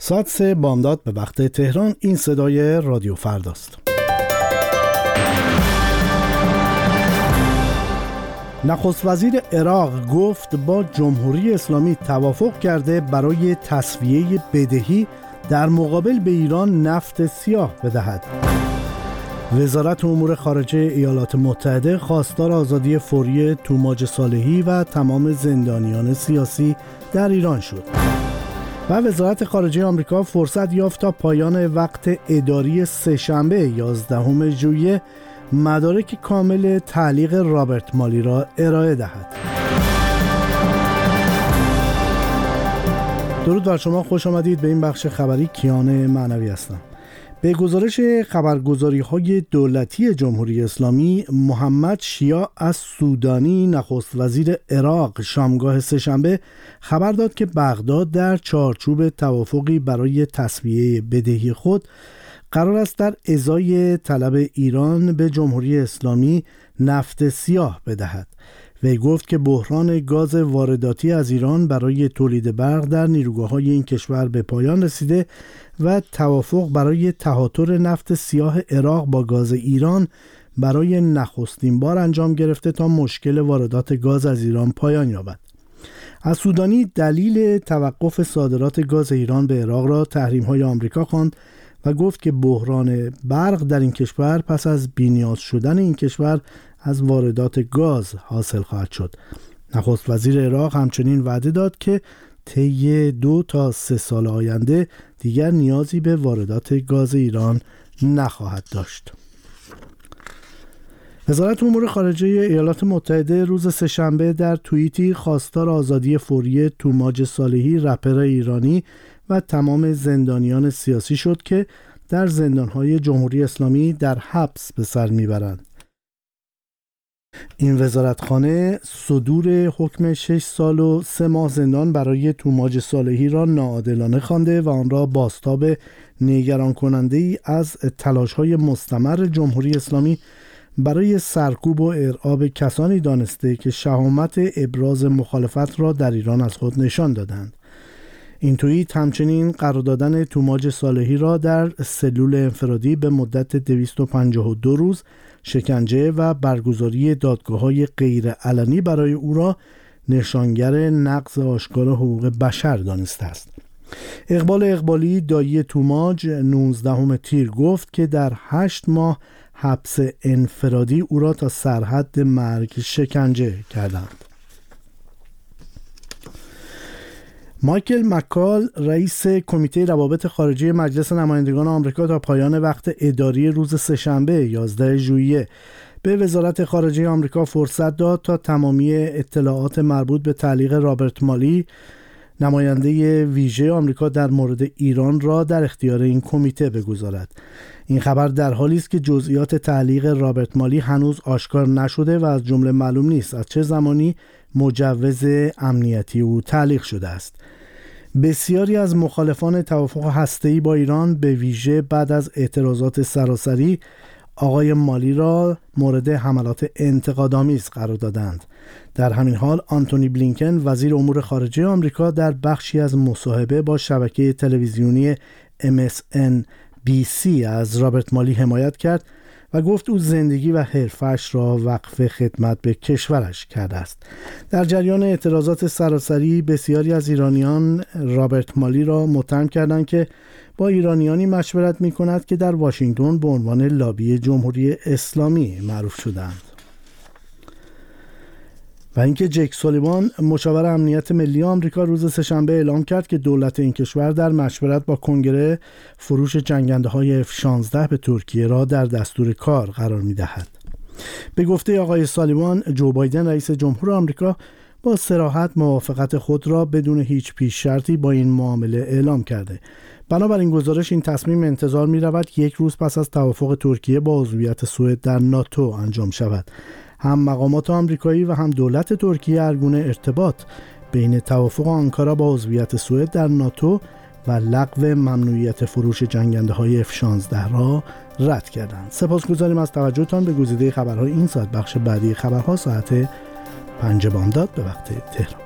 ساعت 3 بامداد به وقت تهران. این صدای رادیو فرداست. نخست وزیر عراق گفت با جمهوری اسلامی توافق کرده برای تسویه بدهی در مقابل به ایران نفت سیاه بدهد. وزارت امور خارجه ایالات متحده خواستار آزادی فوری توماج صالحی و تمام زندانیان سیاسی در ایران شد. و وزارت خارجه آمریکا فرصت یافت تا پایان وقت اداری سه‌شنبه 11 ژوئیه مدارک کامل تعلیق رابرت مالی را ارائه دهد. درود بر شما، خوش آمدید به این بخش خبری. کیان معنوی هستم. به گزارش خبرگزاری‌های دولتی جمهوری اسلامی، محمد شیاع از سودانی نخست وزیر عراق شامگاه سه‌شنبه خبر داد که بغداد در چارچوب توافقی برای تسویه بدهی خود قرار است در ازای طلب ایران به جمهوری اسلامی نفت سیاه بدهد. وی گفت که بحران گاز وارداتی از ایران برای تولید برق در نیروگاه‌های این کشور به پایان رسیده و توافق برای تهاتر نفت سیاه عراق با گاز ایران برای نخستین بار انجام گرفته تا مشکل واردات گاز از ایران پایان یابد. از سودانی دلیل توقف صادرات گاز ایران به عراق را تحریم‌های آمریکا خواند و گفت که بحران برق در این کشور پس از بی‌نیاز شدن این کشور از واردات گاز حاصل خواهد شد. نخست وزیر عراق همچنین وعده داد که طی 2 تا 3 سال آینده دیگر نیازی به واردات گاز ایران نخواهد داشت. وزارت امور خارجه ایالات متحده روز سه‌شنبه در توییتی خواستار آزادی فوری توماج صالحی رپر ایرانی و تمام زندانیان سیاسی شد که در زندان‌های جمهوری اسلامی در حبس به سر میبرند. این وزارتخانه صدور حکم 6 سال و 3 ماه زندان برای توماج صالحی را ناعادلانه خوانده و آن را بازتاب نگران کننده ای از تلاش‌های مستمر جمهوری اسلامی برای سرکوب و ارعاب کسانی دانسته که شهامت ابراز مخالفت را در ایران از خود نشان دادند. این توییت همچنین قرار دادن توماج صالحی را در سلول انفرادی به مدت 252 روز شکنجه و برگزاری دادگاه‌های غیر علنی برای او را نشانگر نقض آشکار حقوق بشر دانسته است. اقبال اقبالی دایی توماج 19 تیر گفت که در 8 ماه حبس انفرادی او را تا سرحد مرگ شکنجه کردند. مایکل مکال رئیس کمیته روابط خارجی مجلس نمایندگان آمریکا تا پایان وقت اداری روز سه‌شنبه 11 ژوئیه به وزارت خارجه آمریکا فرصت داد تا تمامی اطلاعات مربوط به تعلیق رابرت مالی نماینده ویژه آمریکا در مورد ایران را در اختیار این کمیته بگذارد. این خبر در حالی است که جزئیات تعلیق رابرت مالی هنوز آشکار نشده و از جمله معلوم نیست از چه زمانی مجوز امنیتی او تعلیق شده است. بسیاری از مخالفان توافق هسته‌ای با ایران به ویژه بعد از اعتراضات سراسری آقای مالی را مورد حملات انتقادآمیز قرار دادند. در همین حال آنتونی بلینکن وزیر امور خارجه آمریکا در بخشی از مصاحبه با شبکه تلویزیونی MSNBC از رابرت مالی حمایت کرد و گفت او زندگی و حرفش را وقف خدمت به کشورش کرده است. در جریان اعتراضات سراسری بسیاری از ایرانیان رابرت مالی را متهم کردند که با ایرانیانی مشورت می‌کند که در واشنگتن به عنوان لابی جمهوری اسلامی معروف شدند. و اینکه جک سولیوان مشاور امنیت ملی آمریکا روز سه‌شنبه اعلام کرد که دولت این کشور در مشورت با کنگره فروش جنگنده‌های F-16 به ترکیه را در دستور کار قرار می‌دهد. به گفته آقای سولیوان، جو بایدن رئیس جمهور آمریکا با صراحت موافقت خود را بدون هیچ پیش شرطی با این معامله اعلام کرده. بنابراین گزارش این تصمیم انتظار می‌رود 1 روز پس از توافق ترکیه با عضویت سوئد در ناتو انجام شود. هم مقامات آمریکایی و هم دولت ترکیه هرگونه ارتباط بین توافق آنکارا با عضویت سوئد در ناتو و لغو ممنوعیت فروش جنگنده‌های F-16 را رد کردند. سپاسگزاریم از توجهتان به گزیده خبرهای این ساعت. بخش بعدی خبرها ساعت 5 بامداد به وقت تهران.